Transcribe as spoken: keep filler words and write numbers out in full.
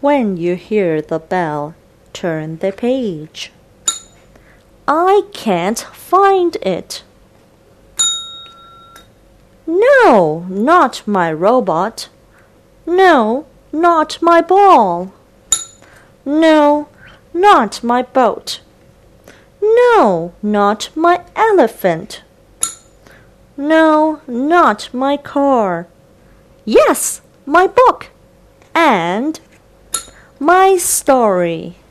When you hear the bell, turn the page. I can't find it. No, not my robot. No, not my ball. No, not my boat. No, not my elephant. No, not my car. Yes, my book. And my story.